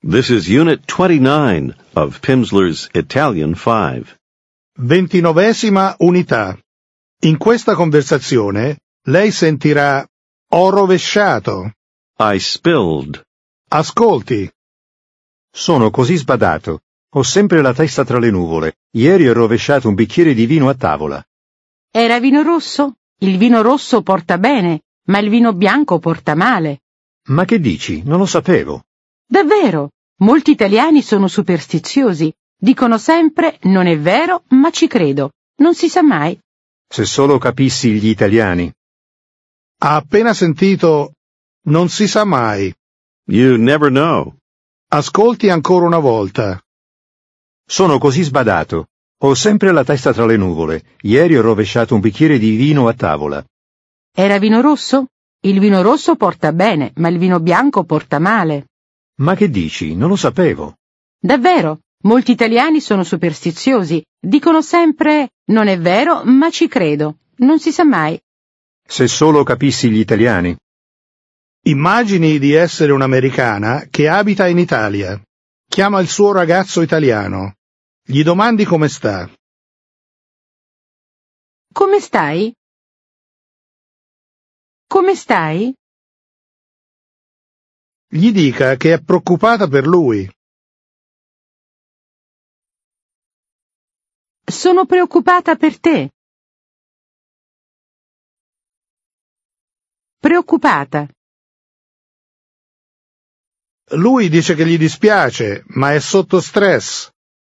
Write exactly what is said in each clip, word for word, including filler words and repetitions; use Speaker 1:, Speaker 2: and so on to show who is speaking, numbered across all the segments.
Speaker 1: This is Unit twenty-nine of Pimsleur's Italian five.
Speaker 2: Ventinovesima unità. In questa conversazione lei sentirà "ho rovesciato".
Speaker 1: I spilled.
Speaker 2: Ascolti.
Speaker 3: Sono così sbadato. Ho sempre la testa tra le nuvole. Ieri ho rovesciato un bicchiere di vino a tavola.
Speaker 4: Era vino rosso? Il vino rosso porta bene, ma il vino bianco porta male.
Speaker 3: Ma che dici? Non lo sapevo.
Speaker 4: Davvero? Molti italiani sono superstiziosi. Dicono sempre non è vero, ma ci credo. Non si sa mai.
Speaker 3: Se solo capissi gli italiani.
Speaker 2: Ha appena sentito "non si sa mai".
Speaker 1: You never know.
Speaker 2: Ascolti ancora una volta.
Speaker 3: Sono così sbadato. Ho sempre la testa tra le nuvole. Ieri ho rovesciato un bicchiere di vino a tavola.
Speaker 4: Era vino rosso? Il vino rosso porta bene, ma il vino bianco porta male.
Speaker 3: Ma che dici? Non lo sapevo.
Speaker 4: Davvero? Molti italiani sono superstiziosi. Dicono sempre non è vero, ma ci credo. Non si sa mai.
Speaker 3: Se solo capissi gli italiani.
Speaker 2: Immagini di essere un'americana che abita in Italia. Chiama il suo ragazzo italiano. Gli domandi come sta.
Speaker 4: Come stai? Come stai?
Speaker 2: Gli dica che è preoccupata per lui.
Speaker 4: Sono preoccupata per te. Preoccupata.
Speaker 2: Lui dice che gli dispiace, ma è sotto stress.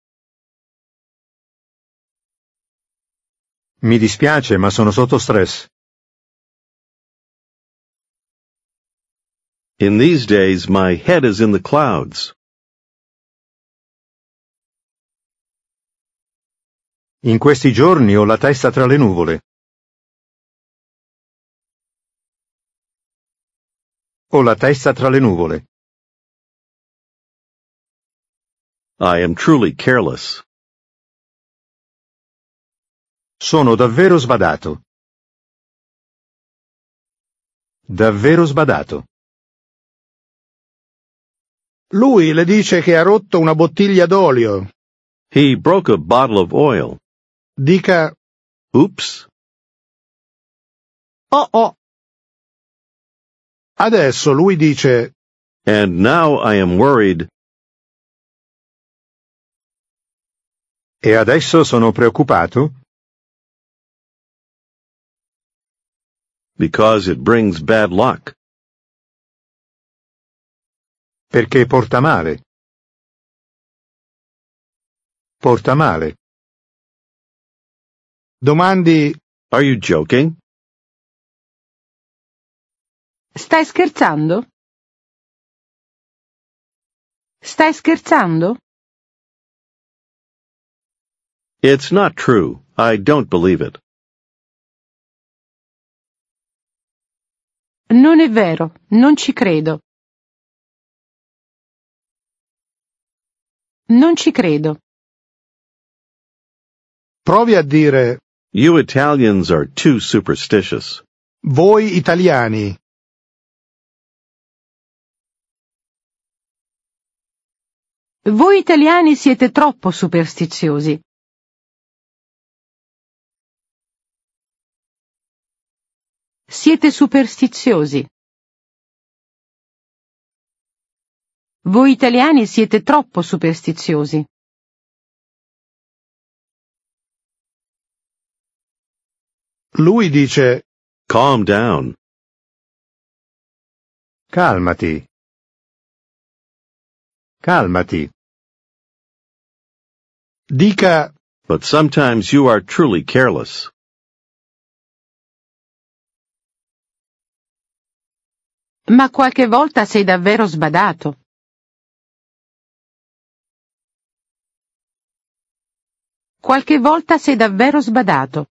Speaker 3: Mi dispiace, ma sono sotto stress.
Speaker 1: In these days, my head is in the clouds.
Speaker 3: In questi giorni ho la testa tra le nuvole. Ho la testa tra le nuvole.
Speaker 1: I am truly careless.
Speaker 3: Sono davvero sbadato. Davvero sbadato.
Speaker 2: Lui le dice che ha rotto una bottiglia d'olio.
Speaker 1: He broke a bottle of oil.
Speaker 2: Dica
Speaker 1: Oops.
Speaker 4: Oh oh.
Speaker 2: adesso lui dice
Speaker 1: And now I am worried.
Speaker 3: E adesso sono preoccupato?
Speaker 1: Because it brings bad luck.
Speaker 3: Perché porta male. Porta male.
Speaker 2: domandi
Speaker 1: Are you joking?
Speaker 4: Stai scherzando? Stai scherzando?
Speaker 1: It's not true. I don't believe it.
Speaker 4: Non è vero, non ci credo. Non ci credo.
Speaker 2: provi a dire
Speaker 1: You Italians are too superstitious.
Speaker 2: voi italiani.
Speaker 4: Voi italiani siete troppo superstiziosi. Siete superstiziosi. Voi italiani siete troppo superstiziosi.
Speaker 2: Lui dice
Speaker 1: Calm down.
Speaker 3: Calmati. Calmati.
Speaker 2: dica
Speaker 1: But sometimes you are truly careless.
Speaker 4: Ma qualche volta sei davvero sbadato. Qualche volta sei davvero sbadato.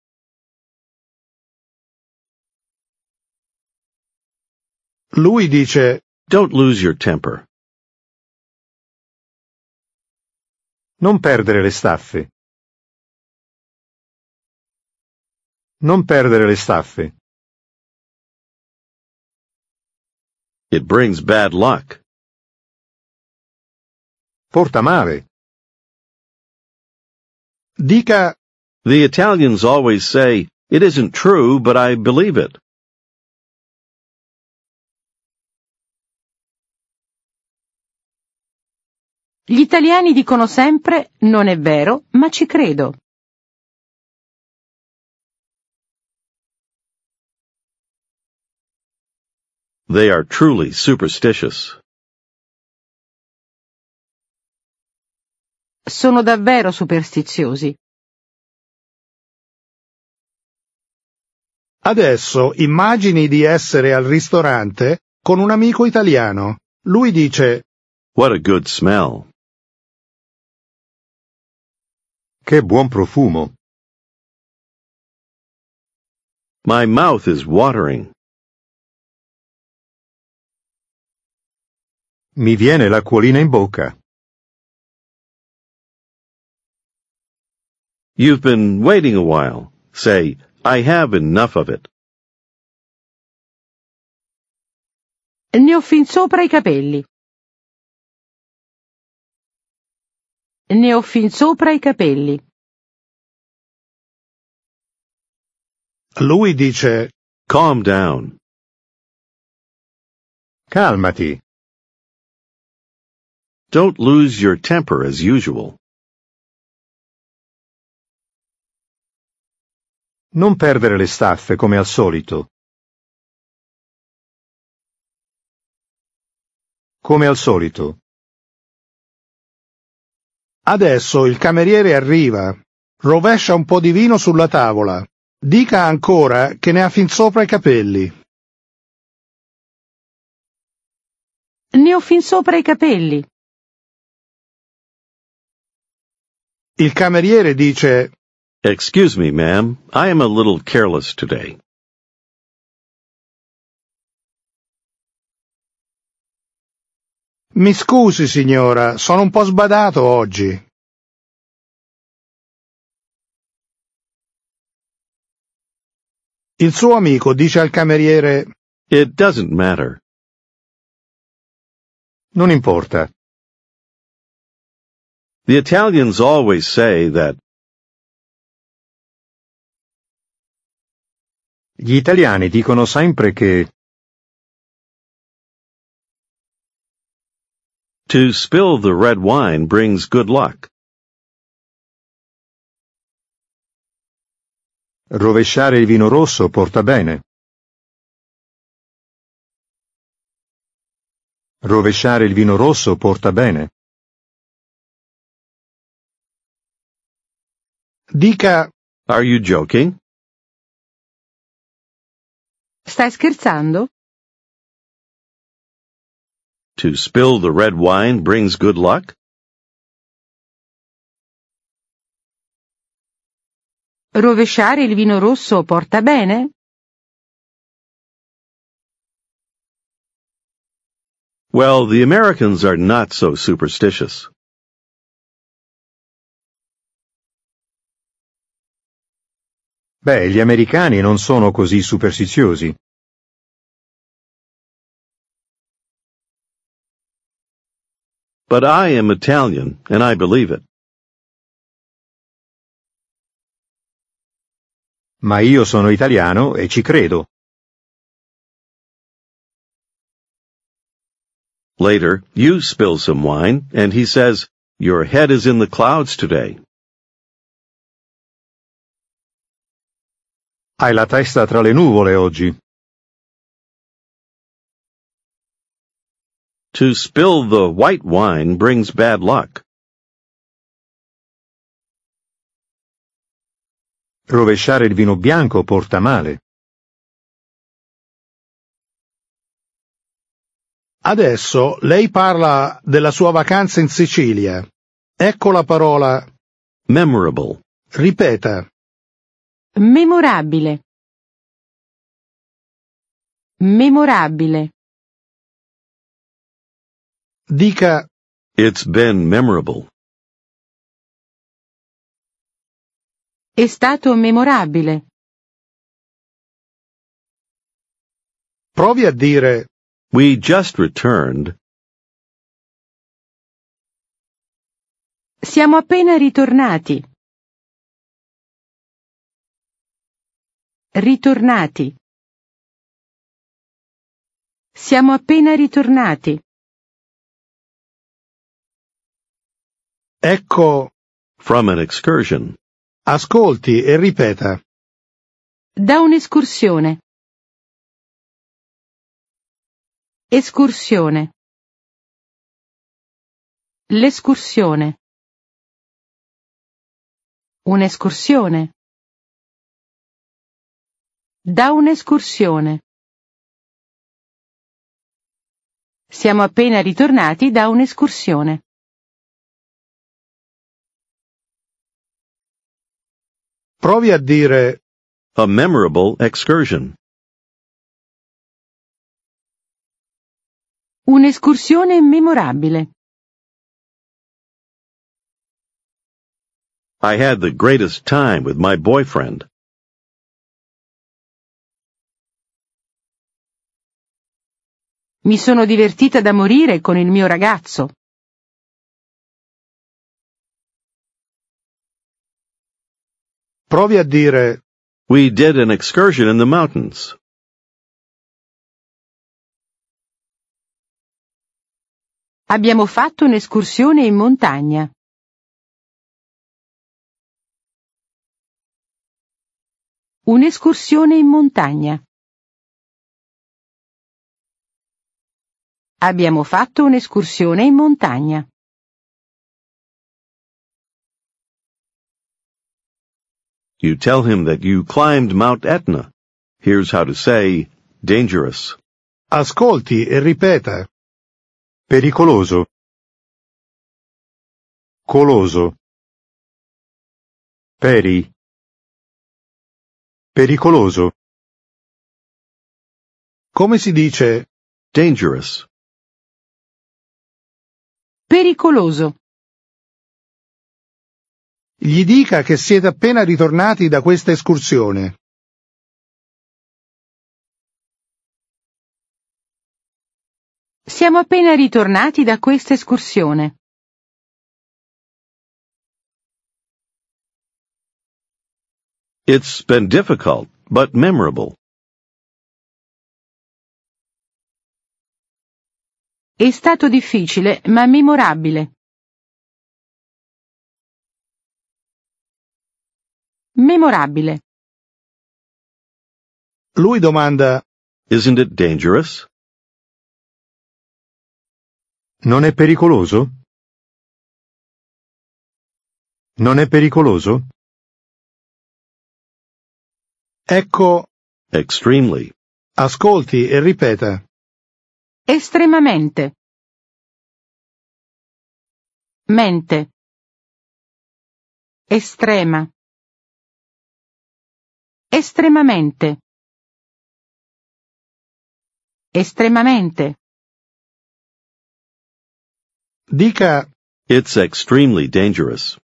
Speaker 2: lui dice
Speaker 1: Don't lose your temper.
Speaker 3: Non perdere le staffe. Non perdere le staffe.
Speaker 1: It brings bad luck.
Speaker 3: porta male.
Speaker 2: Dica:
Speaker 1: The Italians always say, "It isn't true, but I believe it."
Speaker 4: Gli italiani dicono sempre non è vero, ma ci credo.
Speaker 1: They are truly superstitious.
Speaker 4: Sono davvero superstiziosi.
Speaker 2: Adesso immagini di essere al ristorante con un amico italiano. Lui dice:
Speaker 1: What a good smell.
Speaker 3: Che buon profumo.
Speaker 1: My mouth is watering.
Speaker 3: Mi viene l'acquolina in bocca.
Speaker 1: You've been waiting a while. Say, I have enough of it.
Speaker 4: Ne ho fin sopra i capelli. Ne ho fin sopra i capelli.
Speaker 2: Lui dice:
Speaker 1: Calm down.
Speaker 3: Calmati.
Speaker 1: Don't lose your temper as usual.
Speaker 3: Non perdere le staffe come al solito. Come al solito.
Speaker 2: Adesso il cameriere arriva. Rovescia un po' di vino sulla tavola. Dica ancora che ne ha fin sopra i capelli.
Speaker 4: Ne ho fin sopra i capelli.
Speaker 2: Il cameriere dice:
Speaker 1: Excuse me, ma'am. I am a little careless today.
Speaker 2: Mi scusi, signora, sono un po' sbadato oggi. Il suo amico dice al cameriere:
Speaker 1: It doesn't matter.
Speaker 3: Non importa.
Speaker 1: The Italians always say that
Speaker 3: Gli italiani dicono sempre che
Speaker 1: to spill the red wine brings good luck.
Speaker 3: rovesciare il vino rosso porta bene. Rovesciare il vino rosso porta bene.
Speaker 2: Dica:
Speaker 1: Are you joking?
Speaker 4: Stai scherzando?
Speaker 1: To spill the red wine brings good luck?
Speaker 4: Rovesciare il vino rosso porta bene?
Speaker 1: Well, the Americans are not so superstitious.
Speaker 3: Beh, gli americani non sono così superstiziosi.
Speaker 1: But I am Italian, and I believe it.
Speaker 3: Ma io sono italiano e ci credo.
Speaker 1: Later, you spill some wine, and he says, Your head is in the clouds today.
Speaker 3: Hai la testa tra le nuvole oggi.
Speaker 1: To spill the white wine brings bad luck.
Speaker 3: Rovesciare il vino bianco porta male.
Speaker 2: adesso lei parla della sua vacanza in Sicilia. Ecco la parola
Speaker 1: Memorable.
Speaker 2: ripeta.
Speaker 4: Memorabile. Memorabile.
Speaker 2: Dica
Speaker 1: It's been memorable.
Speaker 4: È stato memorabile.
Speaker 2: provi a dire
Speaker 1: We just returned.
Speaker 4: Siamo appena ritornati. Ritornati. Siamo appena ritornati.
Speaker 2: Ecco,
Speaker 1: From an excursion.
Speaker 2: ascolti e ripeta.
Speaker 4: Da un'escursione. Escursione. L'escursione. Un'escursione. Da un'escursione. Siamo appena ritornati da un'escursione.
Speaker 2: Provi a dire
Speaker 1: A memorable excursion.
Speaker 4: Un'escursione memorabile.
Speaker 1: I had the greatest time with my boyfriend.
Speaker 4: Mi sono divertita da morire con il mio ragazzo.
Speaker 2: Provi a dire
Speaker 1: We did an excursion in the mountains.
Speaker 4: Abbiamo fatto un'escursione in montagna. Un'escursione in montagna. Abbiamo fatto un'escursione in montagna.
Speaker 1: You tell him that you climbed Mount Etna. Here's how to say dangerous.
Speaker 2: ascolti e ripeta.
Speaker 3: Pericoloso. Coloso. Peri. Pericoloso.
Speaker 2: Come si dice
Speaker 1: Dangerous.
Speaker 4: Pericoloso.
Speaker 2: gli dica che siete appena ritornati da questa escursione.
Speaker 4: Siamo appena ritornati da questa escursione.
Speaker 1: It's been difficult, but memorable.
Speaker 4: È stato difficile, ma memorabile. Memorabile.
Speaker 2: Lui domanda
Speaker 1: Isn't it dangerous?
Speaker 3: Non è pericoloso? Non è pericoloso?
Speaker 2: ecco,
Speaker 1: Extremely.
Speaker 2: ascolti e ripeta.
Speaker 4: Estremamente. Mente. Estrema. Estremamente. Estremamente.
Speaker 2: Dica
Speaker 1: It's extremely dangerous.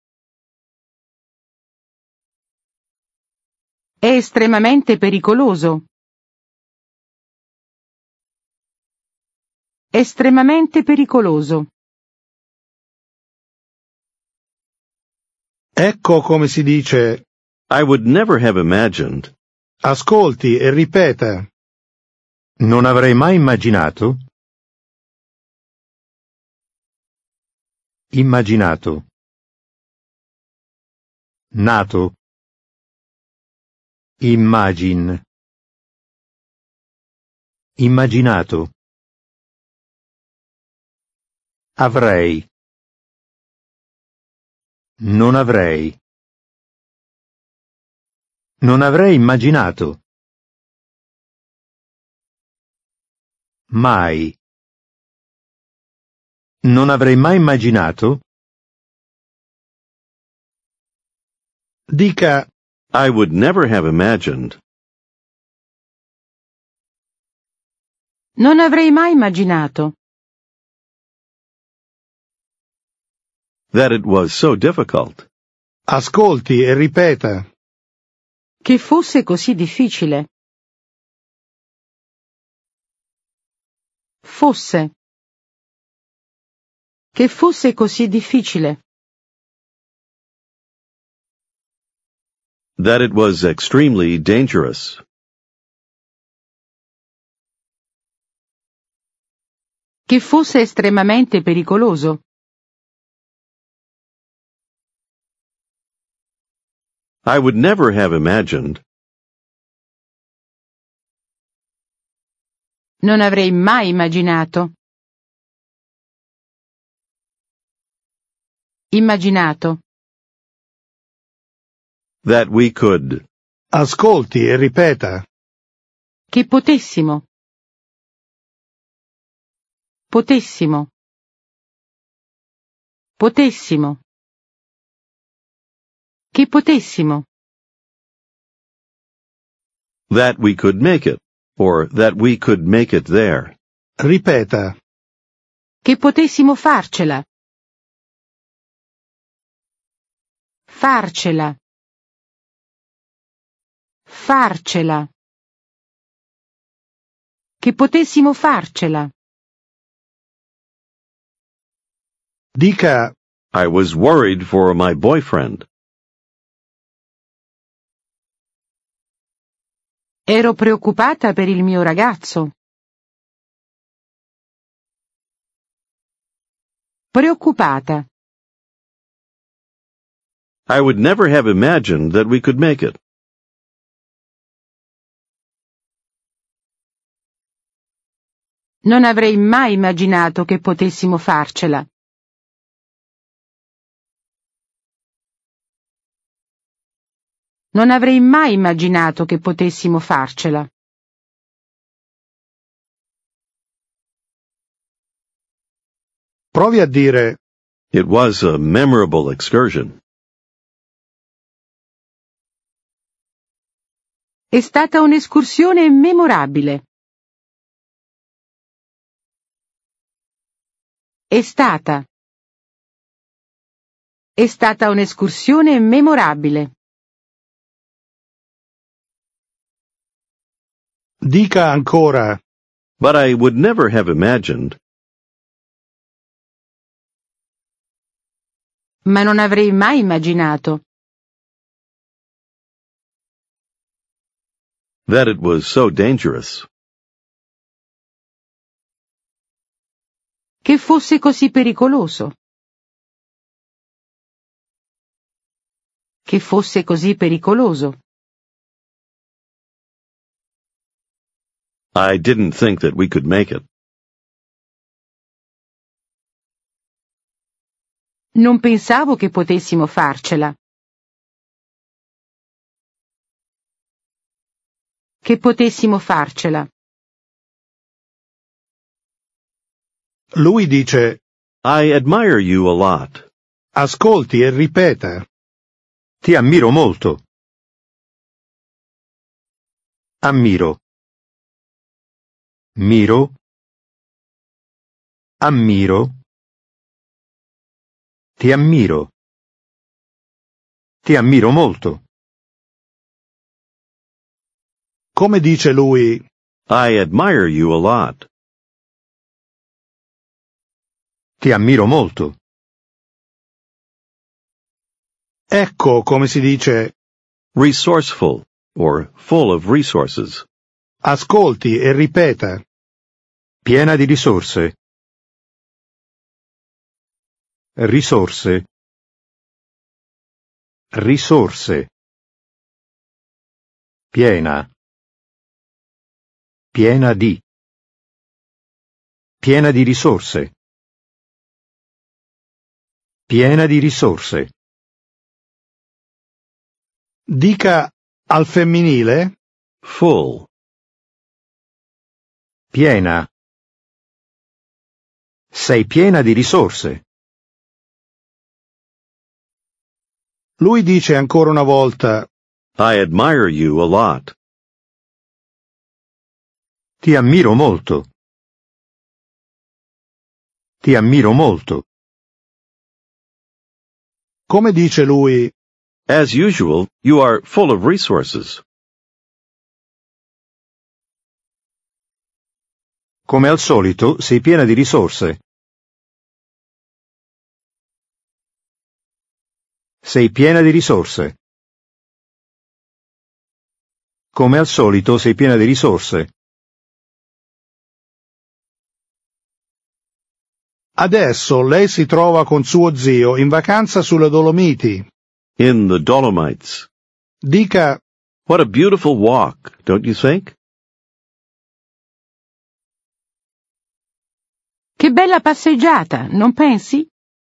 Speaker 4: È estremamente pericoloso. Estremamente pericoloso.
Speaker 2: ecco come si dice
Speaker 1: I would never have imagined.
Speaker 2: ascolti e ripeta.
Speaker 3: Non avrei mai immaginato. Immaginato. Nato. Immagine. Immaginato. Avrei. Non avrei. Non avrei immaginato. Mai. Non avrei mai immaginato.
Speaker 2: Dica
Speaker 1: I would never have imagined.
Speaker 4: Non avrei mai immaginato.
Speaker 1: That it was so difficult.
Speaker 2: ascolti e ripeta.
Speaker 4: Che fosse così difficile. Fosse. Che fosse così difficile.
Speaker 1: That it was extremely dangerous.
Speaker 4: Che fosse estremamente pericoloso.
Speaker 1: I would never have imagined.
Speaker 4: Non avrei mai immaginato. Immaginato.
Speaker 1: That we could.
Speaker 2: Ascolti e ripeta.
Speaker 4: Che potessimo. Potessimo. Potessimo. Che potessimo.
Speaker 1: That we could make it. Or that we could make it there.
Speaker 2: Ripeta.
Speaker 4: Che potessimo farcela. Farcela. Farcela. Che potessimo farcela.
Speaker 2: Dica.
Speaker 1: I was worried for my boyfriend.
Speaker 4: Ero preoccupata per il mio ragazzo. Preoccupata.
Speaker 1: I would never have imagined that we could make it.
Speaker 4: Non avrei mai immaginato che potessimo farcela. Non avrei mai immaginato che potessimo farcela.
Speaker 2: Provi a dire.
Speaker 1: It was a memorable excursion.
Speaker 4: È stata un'escursione memorabile. È stata. È stata un'escursione memorabile.
Speaker 2: Dica ancora.
Speaker 1: But I would never have imagined.
Speaker 4: Ma non avrei mai immaginato.
Speaker 1: That it was so dangerous.
Speaker 4: Che fosse così pericoloso. Che fosse così pericoloso.
Speaker 1: I didn't think that we could make it.
Speaker 4: Non pensavo che potessimo farcela. Che potessimo farcela.
Speaker 2: Lui dice.
Speaker 1: I admire you a lot.
Speaker 2: Ascolti e ripeta.
Speaker 3: Ti ammiro molto. Ammiro. Miro. Ammiro. Ti ammiro. Ti ammiro molto.
Speaker 2: Come dice lui.
Speaker 1: I admire you a lot.
Speaker 3: Ti ammiro molto.
Speaker 2: Ecco come si dice.
Speaker 1: Resourceful, or full of resources.
Speaker 2: Ascolti e ripeta.
Speaker 3: Piena di risorse. Risorse. Risorse. Piena. Piena di. Piena di risorse. Piena di risorse.
Speaker 2: Dica al femminile.
Speaker 1: Full.
Speaker 3: Piena. Sei piena di risorse.
Speaker 2: Lui dice ancora una volta.
Speaker 1: I admire you a lot.
Speaker 3: Ti ammiro molto. Ti ammiro molto.
Speaker 2: Come dice lui.
Speaker 1: As usual, you are full of resources.
Speaker 3: Come al solito, sei piena di risorse. Sei piena di risorse. Come al solito sei piena di risorse.
Speaker 2: Adesso lei si trova con suo zio in vacanza sulle Dolomiti.
Speaker 1: In the Dolomites.
Speaker 2: Dica:
Speaker 1: What a beautiful walk, don't you think?
Speaker 4: Che bella passeggiata, non pensi?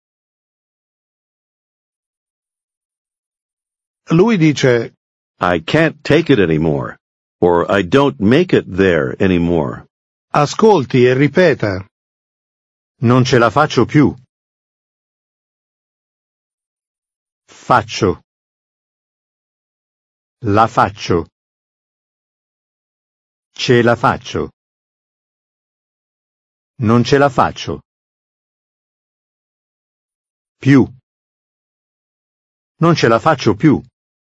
Speaker 2: Lui dice:
Speaker 1: I can't take it anymore. Or I don't make it there anymore.
Speaker 2: ascolti e ripeta.
Speaker 3: Non ce la faccio più. Faccio. La faccio. Ce la faccio. Non ce la faccio. Più. Non ce la faccio più.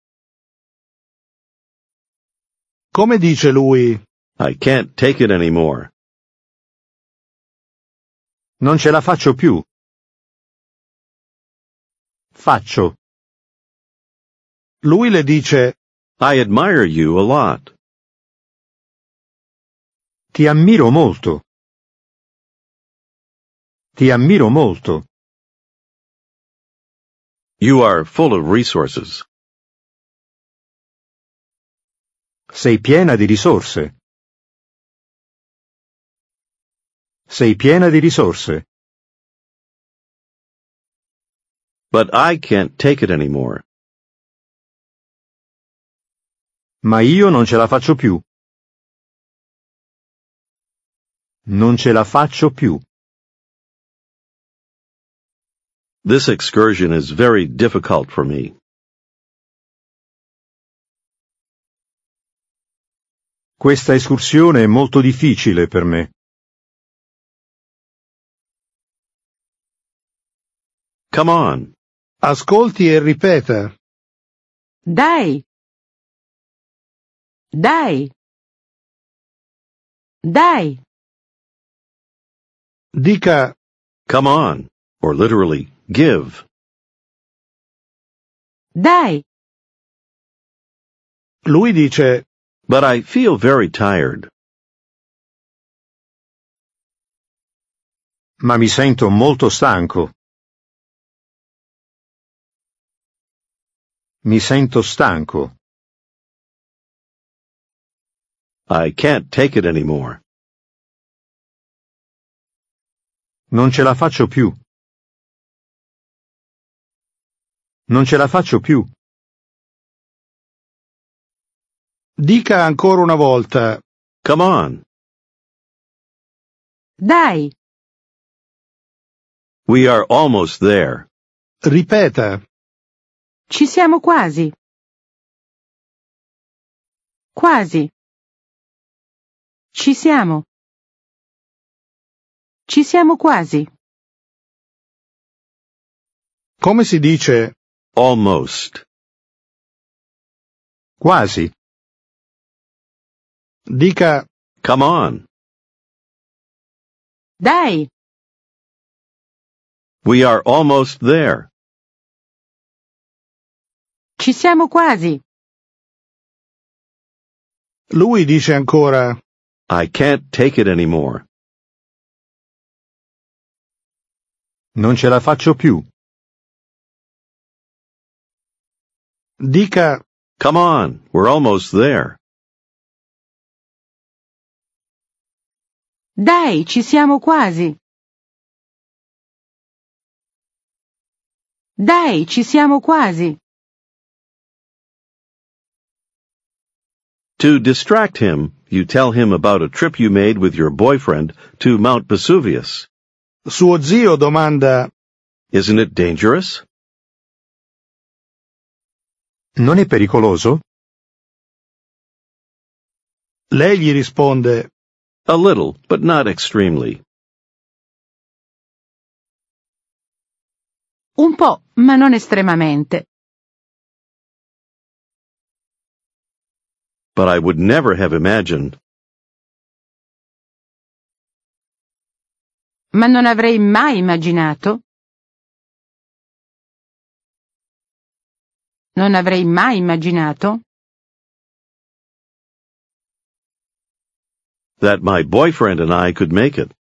Speaker 2: Come dice lui?
Speaker 1: I can't take it anymore.
Speaker 3: Non ce la faccio più. Faccio.
Speaker 2: Lui le dice:
Speaker 1: I admire you a lot.
Speaker 3: Ti ammiro molto. Ti ammiro molto.
Speaker 1: You are full of resources.
Speaker 3: Sei piena di risorse. Sei piena di risorse.
Speaker 1: But I can't take it anymore.
Speaker 3: Ma io non ce la faccio più. Non ce la faccio più.
Speaker 1: This excursion is very difficult for me.
Speaker 3: Questa escursione è molto difficile per me.
Speaker 1: Come on.
Speaker 2: ascolti e ripeta.
Speaker 4: Dai! Dai! Dai!
Speaker 2: Dica:
Speaker 1: Come on. Or literally, give.
Speaker 4: Dai!
Speaker 2: Lui dice:
Speaker 1: But I feel very tired.
Speaker 3: Ma mi sento molto stanco. Mi sento stanco.
Speaker 1: I can't take it anymore.
Speaker 3: Non ce la faccio più. Non ce la faccio più.
Speaker 2: Dica ancora una volta:
Speaker 1: Come on.
Speaker 4: Dai!
Speaker 1: We are almost there.
Speaker 2: ripeta.
Speaker 4: Ci siamo quasi. Quasi. Ci siamo. Ci siamo quasi.
Speaker 2: Come si dice
Speaker 1: Almost.
Speaker 3: Quasi.
Speaker 2: dica:
Speaker 1: Come on.
Speaker 4: Dai!
Speaker 1: We are almost there.
Speaker 4: Ci siamo quasi.
Speaker 2: Lui dice ancora:
Speaker 1: I can't take it anymore.
Speaker 3: Non ce la faccio più.
Speaker 2: dica:
Speaker 1: Come on. We're almost there.
Speaker 4: Dai, ci siamo quasi. Dai, ci siamo quasi.
Speaker 1: To distract him, you tell him about a trip you made with your boyfriend to Mount Vesuvius.
Speaker 2: Suo zio domanda:
Speaker 1: Isn't it dangerous?
Speaker 3: Non è pericoloso?
Speaker 2: Lei gli risponde:
Speaker 1: A little, but not extremely.
Speaker 4: Un po', ma non estremamente.
Speaker 1: But I would never have imagined.
Speaker 4: Ma non avrei mai immaginato. Non avrei mai immaginato.
Speaker 1: that my boyfriend and I could make it.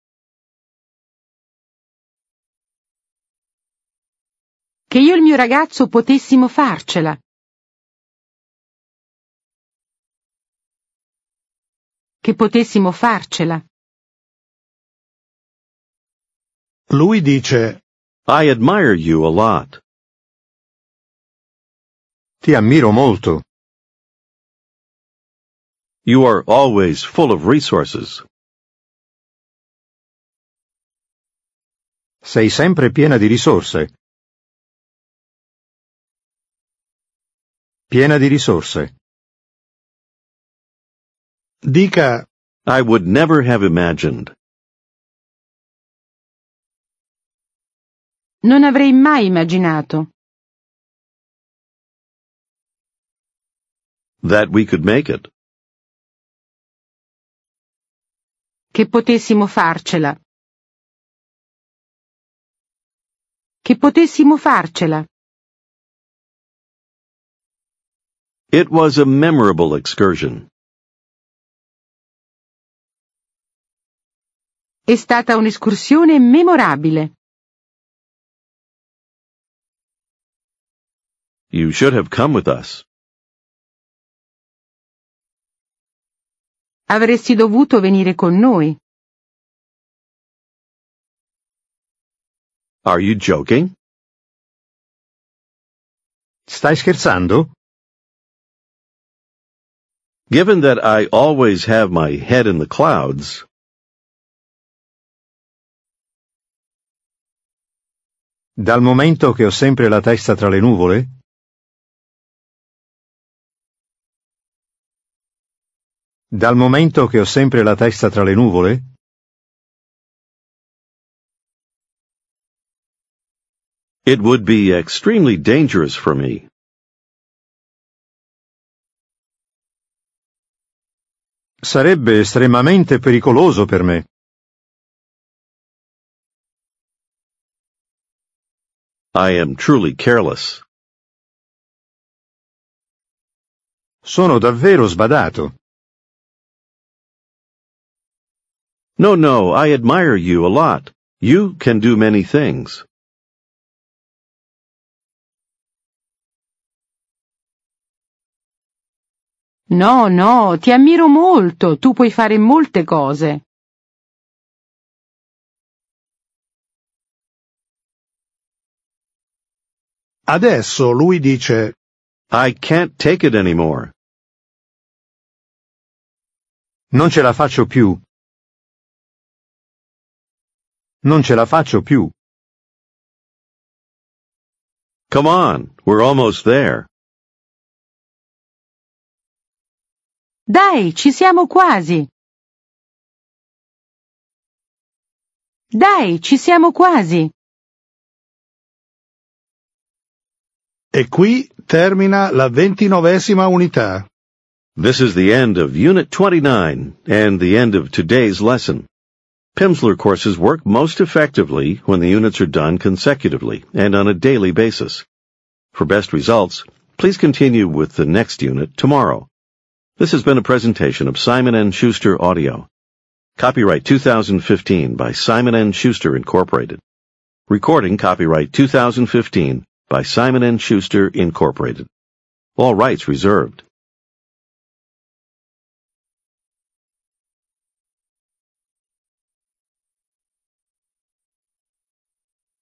Speaker 4: Che io e il mio ragazzo potessimo farcela. Che potessimo farcela.
Speaker 2: Lui dice:
Speaker 1: I admire you a lot.
Speaker 3: Ti ammiro molto.
Speaker 1: You are always full of resources.
Speaker 3: Sei sempre piena di risorse. Piena di risorse.
Speaker 2: Dica:
Speaker 1: I would never have imagined.
Speaker 4: Non avrei mai immaginato.
Speaker 1: That we could make it.
Speaker 4: Che potessimo farcela. Che potessimo farcela.
Speaker 1: It was a memorable excursion.
Speaker 4: È stata un'escursione memorabile.
Speaker 1: You should have come with us.
Speaker 4: Avresti dovuto venire con noi.
Speaker 1: Are you joking?
Speaker 3: Stai scherzando?
Speaker 1: Given that I always have my head in the clouds,
Speaker 3: Dal momento che ho sempre la testa tra le nuvole? Dal momento che ho sempre la testa tra le nuvole?
Speaker 1: it would be extremely dangerous for me.
Speaker 3: Sarebbe estremamente pericoloso per me.
Speaker 1: I am truly careless.
Speaker 3: Sono davvero sbadato.
Speaker 1: No, no, I admire you a lot. You can do many things.
Speaker 4: No, no, ti ammiro molto. Tu puoi fare molte cose.
Speaker 2: Adesso lui dice:
Speaker 1: I can't take it anymore.
Speaker 3: Non ce la faccio più. Non ce la faccio più.
Speaker 1: Come on, we're almost there.
Speaker 4: Dai, ci siamo quasi. Dai, ci siamo quasi.
Speaker 2: E qui termina la ventinovesima unità.
Speaker 1: This is the end of Unit twenty-nine and the end of today's lesson. Pimsleur courses work most effectively when the units are done consecutively and on a daily basis. For best results, please continue with the next unit tomorrow. This has been a presentation of Simon and Schuster Audio. Copyright two thousand fifteen by Simon and Schuster Incorporated. Recording copyright two thousand fifteen by Simon and Schuster Incorporated. All rights reserved.